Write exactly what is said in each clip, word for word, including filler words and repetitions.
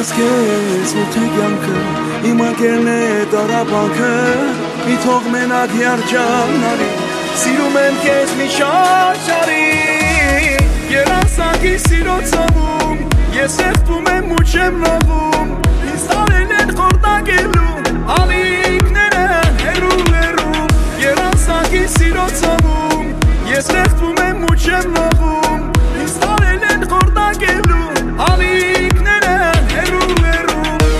Ախարանց քեզ ու թե կյանքը իմ անկերն է տարապանքը մի թող մենակ երջանարի սիրում եմ քեզ մի շարժարի երազանքի սիրո ծովում ես երդվում եմ ու չեմ լովում ինձ տարել են խորտակելու ալիքները հերու հերու երազանքի սիրո ծովում ես երդվում եմ ու չեմ լովում ինձ տարել են խորտակելու ալիքները հերու հերու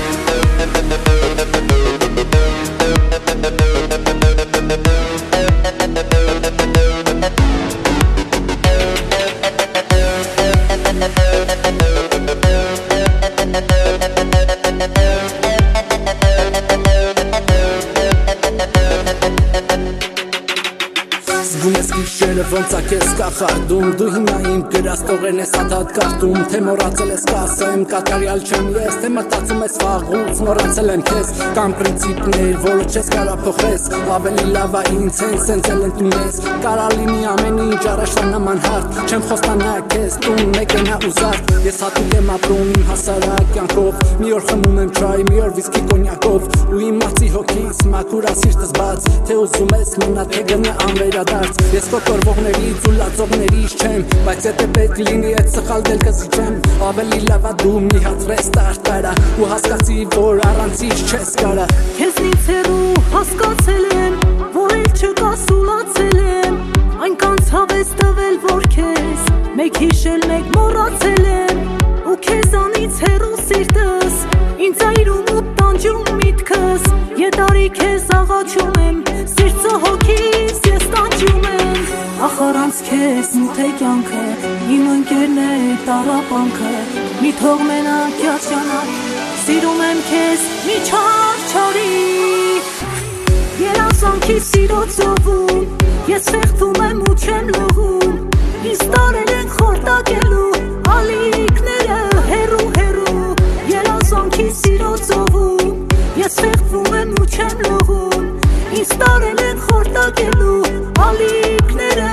Զգում ես գիշերը ոնց ա քեզ կախարդում Դու հիմա իմ գրած տողերն ես ադատ կարտում Թե մոռացել ես կասեմ կատարյալ չեմ ես Թե մտածում ես վաղուց մոռացել եմ քեզ Կամ պրինցիպներ որը չես կարա փոխես Ավելի լավ ա ինձ հենց սենց էլ ընդունես Կարա լինի ամեն ինչ առաջվա նման հարթ Չեմ խոստանա քեզ տուն մեկնա ու զարդ Ես հատուկ եմ ապրում իմ հասարակ կյանքով Մի օր խմում եմ չայ, մի օր վիսկի կոնյակով Ու իմ մացի հոգից մաքուր ա սիրտս բաց Թե ուզում ես մնա թե գնա անվերադարձ Ես կոկորվողներից ու լացողներից չեմ Բայց եթե պետք լինի այդ սխալ դելքը զիջեմ Ավելի լավ ա դու մի հատ ռեստարտ կարա Ու հասկացի որ առանցից չես կարա Քեզնից հեռու հասկացել եմ Որ էլ չկա սուլացել եմ Այնքան ցավ ես տվել որ քեզ Մեկ հիշել մեկ մոռացել եմ Ու քեզանից հեռու սիրտս Ինձ այրում ու տանջում միտքս Ետարի քեզ աղաչում եմ Սիրտը հոգիս ես տանջում եմ Ախարանց քեզ մութ է կյանքը Իմ ընկերն է տարապանքը Մի թող մենակ երջանարի Սիրում եմ քեզ մի չարչարի Երազանքի սիրո ծովում Ես սեղթում եմ ու չեմ լողում Ինձ տարել են խորտակելու Ալիքները հերու հերու Երազանքի սիրո ծովում Ես սեղթում եմ ու չեմ լողում Ինձ տարել են խորտակելու Ալիքները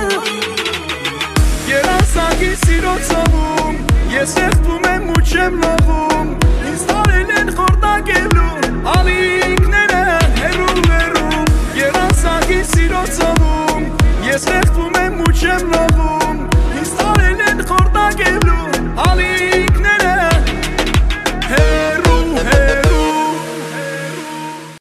Երազանքի սիրո ծովում Ես երդվում եմ ու չեմ լովում Ինձ տարել են խորտակելու Ալիքները հերու հերու Երազանքի սիրո ծովում Ես երդվում եմ ու չեմ լովում